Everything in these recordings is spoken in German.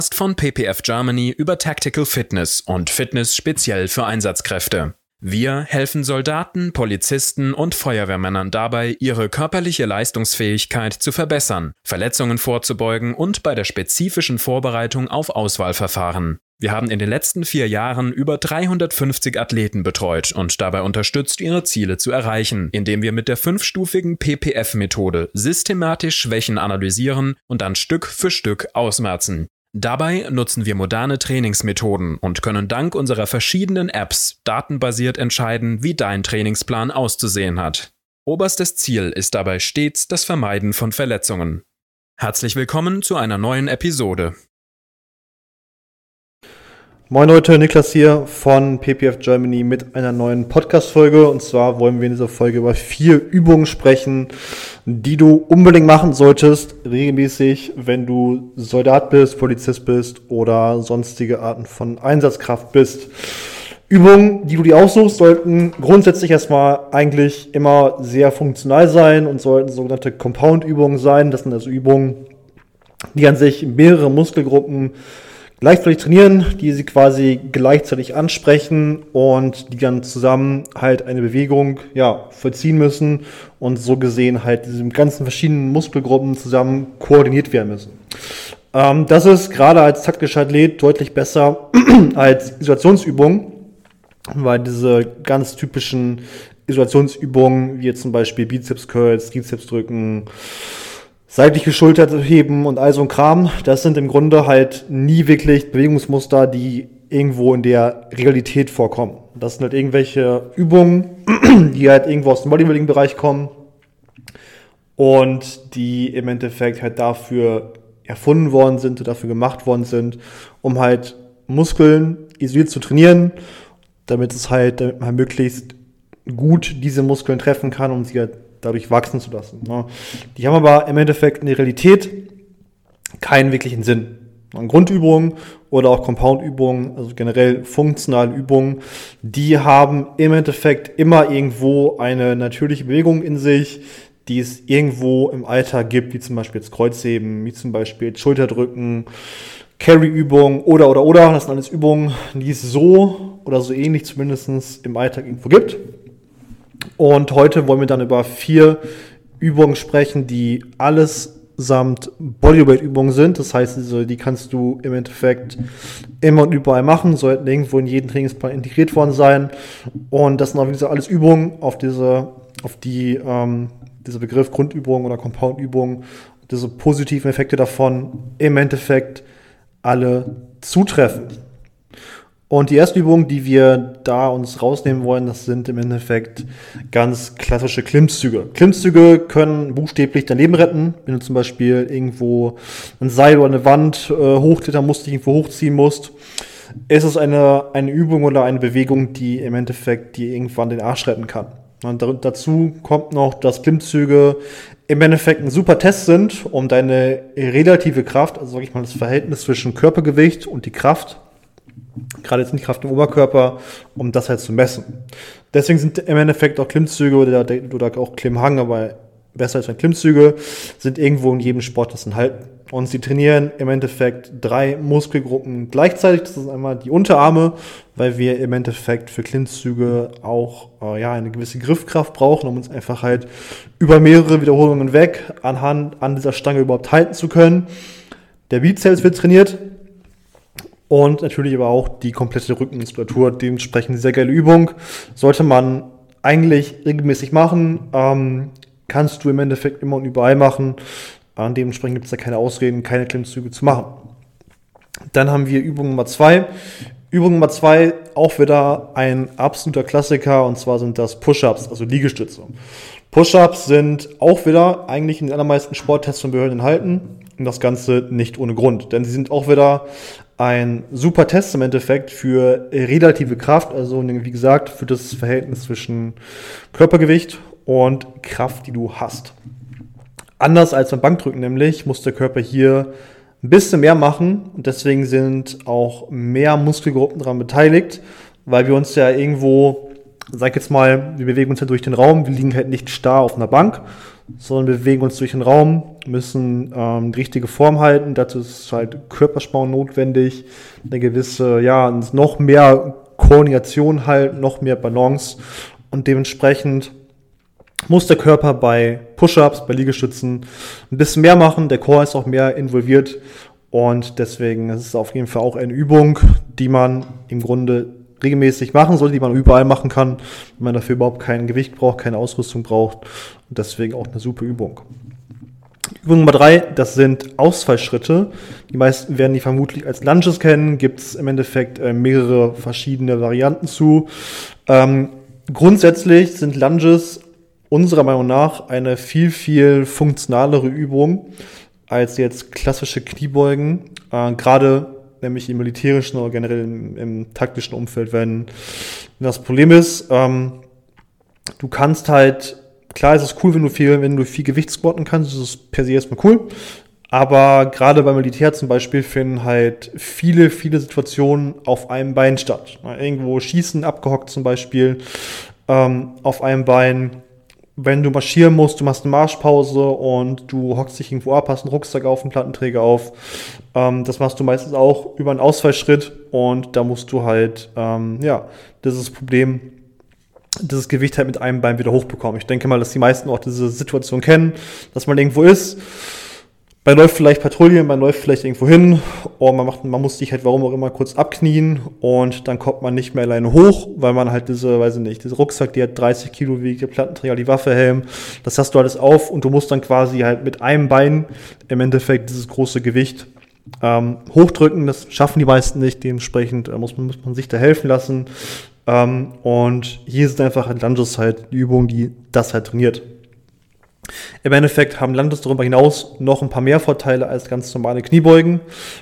Von PPF Germany über Tactical Fitness und Fitness speziell für Einsatzkräfte. Wir helfen Soldaten, Polizisten und Feuerwehrmännern dabei, ihre körperliche Leistungsfähigkeit zu verbessern, Verletzungen vorzubeugen und bei der spezifischen Vorbereitung auf Auswahlverfahren. Wir haben in den letzten 4 Jahren über 350 Athleten betreut und dabei unterstützt, ihre Ziele zu erreichen, indem wir mit der 5-stufigen PPF-Methode systematisch Schwächen analysieren und dann Stück für Stück ausmerzen. Dabei nutzen wir moderne Trainingsmethoden und können dank unserer verschiedenen Apps datenbasiert entscheiden, wie dein Trainingsplan auszusehen hat. Oberstes Ziel ist dabei stets das Vermeiden von Verletzungen. Herzlich willkommen zu einer neuen Episode. Moin Leute, Niklas hier von PPF Germany mit einer neuen Podcast-Folge. Und zwar wollen wir in dieser Folge über 4 Übungen sprechen, die du unbedingt machen solltest, regelmäßig, wenn du Soldat bist, Polizist bist oder sonstige Arten von Einsatzkraft bist. Übungen, die du dir aussuchst, sollten grundsätzlich erstmal eigentlich immer sehr funktional sein und sollten sogenannte Compound-Übungen sein. Das sind also Übungen, die an sich mehrere Muskelgruppen gleichzeitig trainieren, die sie quasi gleichzeitig ansprechen und die dann zusammen halt eine Bewegung vollziehen müssen und so gesehen halt diese ganzen verschiedenen Muskelgruppen zusammen koordiniert werden müssen. Das ist gerade als taktischer Athlet deutlich besser als Isolationsübungen, weil diese ganz typischen Isolationsübungen wie jetzt zum Beispiel Bizeps Curls, Trizeps drücken, seitlich geschultert heben und all so ein Kram, das sind im Grunde halt nie wirklich Bewegungsmuster, die irgendwo in der Realität vorkommen. Das sind halt irgendwelche Übungen, die halt irgendwo aus dem Bodybuilding-Bereich kommen und die im Endeffekt halt dafür erfunden worden sind oder dafür gemacht worden sind, um halt Muskeln isoliert zu trainieren, damit man möglichst gut diese Muskeln treffen kann und sie halt dadurch wachsen zu lassen. Die haben aber im Endeffekt in der Realität keinen wirklichen Sinn. Grundübungen oder auch Compound-Übungen, also generell funktionale Übungen, die haben im Endeffekt immer irgendwo eine natürliche Bewegung in sich, die es irgendwo im Alltag gibt, wie zum Beispiel jetzt Kreuzheben, wie zum Beispiel jetzt Schulterdrücken, Carry-Übungen oder. Das sind alles Übungen, die es so oder so ähnlich zumindest im Alltag irgendwo gibt. Und heute wollen wir dann über 4 Übungen sprechen, die allesamt Bodyweight-Übungen sind. Das heißt, die kannst du im Endeffekt immer und überall machen, sollten irgendwo in jeden Trainingsplan integriert worden sein. Und das sind auch alles Übungen, auf dieser Begriff Grundübungen oder Compound-Übungen, diese positiven Effekte davon im Endeffekt alle zutreffen. Und die erste Übung, die wir da uns rausnehmen wollen, das sind im Endeffekt ganz klassische Klimmzüge. Klimmzüge können buchstäblich dein Leben retten, wenn du zum Beispiel irgendwo ein Seil oder eine Wand hochklettern musst, dich irgendwo hochziehen musst. Es ist eine Übung oder eine Bewegung, die im Endeffekt dir irgendwann den Arsch retten kann. Und dazu kommt noch, dass Klimmzüge im Endeffekt ein super Test sind, um deine relative Kraft, also sage ich mal das Verhältnis zwischen Körpergewicht und die Kraft, gerade jetzt nicht Kraft im Oberkörper, um das halt zu messen. Deswegen sind im Endeffekt auch Klimmzüge oder auch Klimmhang, aber besser als Klimmzüge, sind irgendwo in jedem Sport das enthalten. Und sie trainieren im Endeffekt 3 Muskelgruppen gleichzeitig. Das ist einmal die Unterarme, weil wir im Endeffekt für Klimmzüge auch eine gewisse Griffkraft brauchen, um uns einfach halt über mehrere Wiederholungen hinweg an dieser Stange überhaupt halten zu können. Der Bizeps wird trainiert. Und natürlich aber auch die komplette Rückenmuskulatur, dementsprechend sehr geile Übung. Sollte man eigentlich regelmäßig machen, kannst du im Endeffekt immer und überall machen. Dementsprechend gibt es da keine Ausreden, keine Klimmzüge zu machen. Dann haben wir Übung Nummer 2. Übung Nummer 2, auch wieder ein absoluter Klassiker, und zwar sind das Push-Ups, also Liegestütze. Push-Ups sind auch wieder eigentlich in den allermeisten Sporttests von Behörden enthalten. Und das Ganze nicht ohne Grund, denn sie sind auch wieder ein super Test im Endeffekt für relative Kraft, also wie gesagt für das Verhältnis zwischen Körpergewicht und Kraft, die du hast. Anders als beim Bankdrücken nämlich muss der Körper hier ein bisschen mehr machen und deswegen sind auch mehr Muskelgruppen daran beteiligt, weil wir uns ja irgendwo, sag jetzt mal, wir bewegen uns ja durch den Raum, wir liegen halt nicht starr auf einer Bank, sondern bewegen uns durch den Raum, müssen die richtige Form halten. Dazu ist halt Körperspannung notwendig, eine gewisse, noch mehr Koordination halt, noch mehr Balance und dementsprechend muss der Körper bei Push-Ups, bei Liegestützen ein bisschen mehr machen. Der Core ist auch mehr involviert und deswegen ist es auf jeden Fall auch eine Übung, die man im Grunde regelmäßig machen sollte, die man überall machen kann, wenn man dafür überhaupt kein Gewicht braucht, keine Ausrüstung braucht und deswegen auch eine super Übung. Übung Nummer 3, das sind Ausfallschritte. Die meisten werden die vermutlich als Lunges kennen, gibt es im Endeffekt mehrere verschiedene Varianten zu. Grundsätzlich sind Lunges unserer Meinung nach eine viel, viel funktionalere Übung als jetzt klassische Kniebeugen, gerade nämlich im militärischen oder generell im taktischen Umfeld, wenn das Problem ist, du kannst halt, klar ist es cool, wenn du viel Gewicht squatten kannst, das ist per se erstmal cool, aber gerade beim Militär zum Beispiel finden halt viele Situationen auf einem Bein statt. Irgendwo schießen, abgehockt zum Beispiel, auf einem Bein. Wenn du marschieren musst, du machst eine Marschpause und du hockst dich irgendwo ab, hast einen Rucksack auf, einen Plattenträger auf. Das machst du meistens auch über einen Ausfallschritt und da musst du halt, dieses Problem, dieses Gewicht halt mit einem Bein wieder hochbekommen. Ich denke mal, dass die meisten auch diese Situation kennen, dass man irgendwo ist, man läuft vielleicht Patrouille, man läuft vielleicht irgendwo hin und man muss sich halt warum auch immer kurz abknien und dann kommt man nicht mehr alleine hoch, weil man halt diese Rucksack, die hat 30 Kilo wiegt, der Plattenträger, die Waffe, Helm, das hast du alles auf und du musst dann quasi halt mit einem Bein im Endeffekt dieses große Gewicht hochdrücken. Das schaffen die meisten nicht, dementsprechend muss man sich da helfen lassen und hier sind einfach halt Lunges halt die Übung, die das halt trainiert. Im Endeffekt haben Lunges darüber hinaus noch ein paar mehr Vorteile als ganz normale Kniebeugen.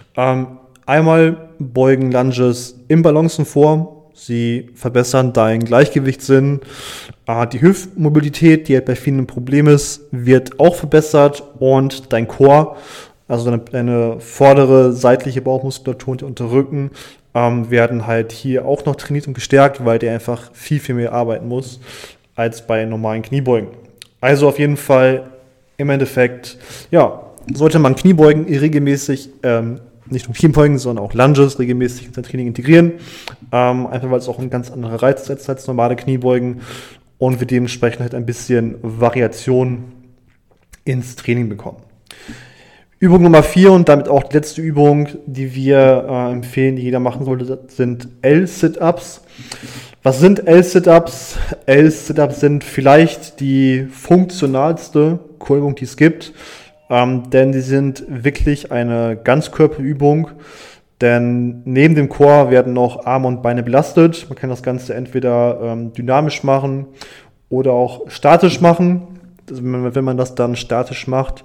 Einmal beugen Lunges im Balancen vor. Sie verbessern deinen Gleichgewichtssinn. Die Hüftmobilität, die halt bei vielen ein Problem ist, wird auch verbessert. Und dein Core, also deine vordere seitliche Bauchmuskulatur und der Unterrücken, werden halt hier auch noch trainiert und gestärkt, weil der einfach viel mehr arbeiten muss als bei normalen Kniebeugen. Also auf jeden Fall im Endeffekt, sollte man Kniebeugen regelmäßig, nicht nur Kniebeugen, sondern auch Lunges regelmäßig in sein Training integrieren. Einfach weil es auch ein ganz anderer Reiz ist als normale Kniebeugen und wir dementsprechend halt ein bisschen Variation ins Training bekommen. Übung Nummer 4 und damit auch die letzte Übung, die wir empfehlen, die jeder machen sollte, sind L-Sit-Ups. Was sind L-Sit-Ups? L-Sit-Ups sind vielleicht die funktionalste Core-Übung, die es gibt, denn sie sind wirklich eine Ganzkörperübung, denn neben dem Core werden noch Arme und Beine belastet. Man kann das Ganze entweder dynamisch machen oder auch statisch machen. Also wenn man das dann statisch macht,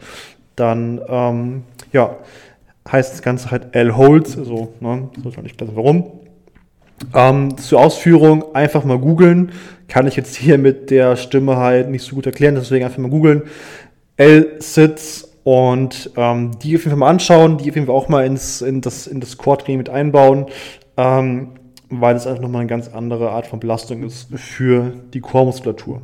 dann heißt das Ganze halt L-Holds, also das ist nicht klar warum. Zur Ausführung einfach mal googeln. Kann ich jetzt hier mit der Stimme halt nicht so gut erklären, deswegen einfach mal googeln. L-Sits und die auf jeden Fall mal anschauen, die auf jeden Fall auch mal in das Core-Training mit einbauen, weil das einfach nochmal eine ganz andere Art von Belastung ist für die Core-Muskulatur.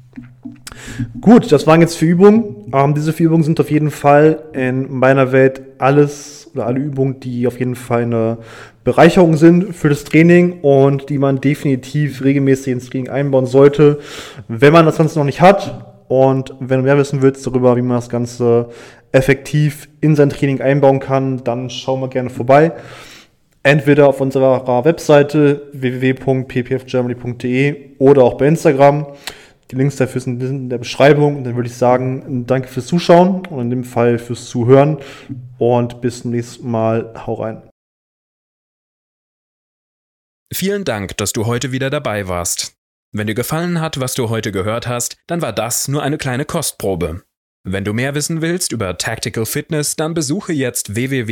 Gut, das waren jetzt 4 Übungen. Diese 4 Übungen sind auf jeden Fall in meiner Welt alle Übungen, die auf jeden Fall eine Bereicherung sind für das Training und die man definitiv regelmäßig ins Training einbauen sollte, wenn man das Ganze noch nicht hat. Und wenn du mehr wissen willst darüber, wie man das Ganze effektiv in sein Training einbauen kann, dann schau mal gerne vorbei. Entweder auf unserer Webseite www.ppfgermany.de oder auch bei Instagram. Die Links dafür sind in der Beschreibung. Und dann würde ich sagen, danke fürs Zuschauen und in dem Fall fürs Zuhören. Und bis zum nächsten Mal. Hau rein. Vielen Dank, dass du heute wieder dabei warst. Wenn dir gefallen hat, was du heute gehört hast, dann war das nur eine kleine Kostprobe. Wenn du mehr wissen willst über Tactical Fitness, dann besuche jetzt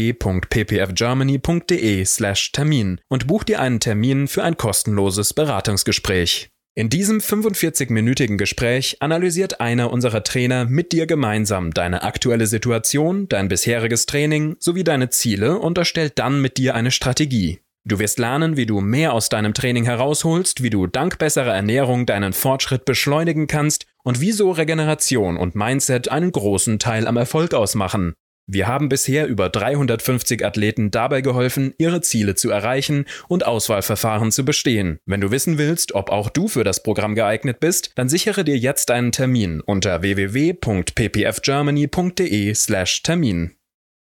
www.ppfgermany.de/Termin und buch dir einen Termin für ein kostenloses Beratungsgespräch. In diesem 45-minütigen Gespräch analysiert einer unserer Trainer mit dir gemeinsam deine aktuelle Situation, dein bisheriges Training sowie deine Ziele und erstellt dann mit dir eine Strategie. Du wirst lernen, wie du mehr aus deinem Training herausholst, wie du dank besserer Ernährung deinen Fortschritt beschleunigen kannst und wieso Regeneration und Mindset einen großen Teil am Erfolg ausmachen. Wir haben bisher über 350 Athleten dabei geholfen, ihre Ziele zu erreichen und Auswahlverfahren zu bestehen. Wenn du wissen willst, ob auch du für das Programm geeignet bist, dann sichere dir jetzt einen Termin unter www.ppfgermany.de/Termin.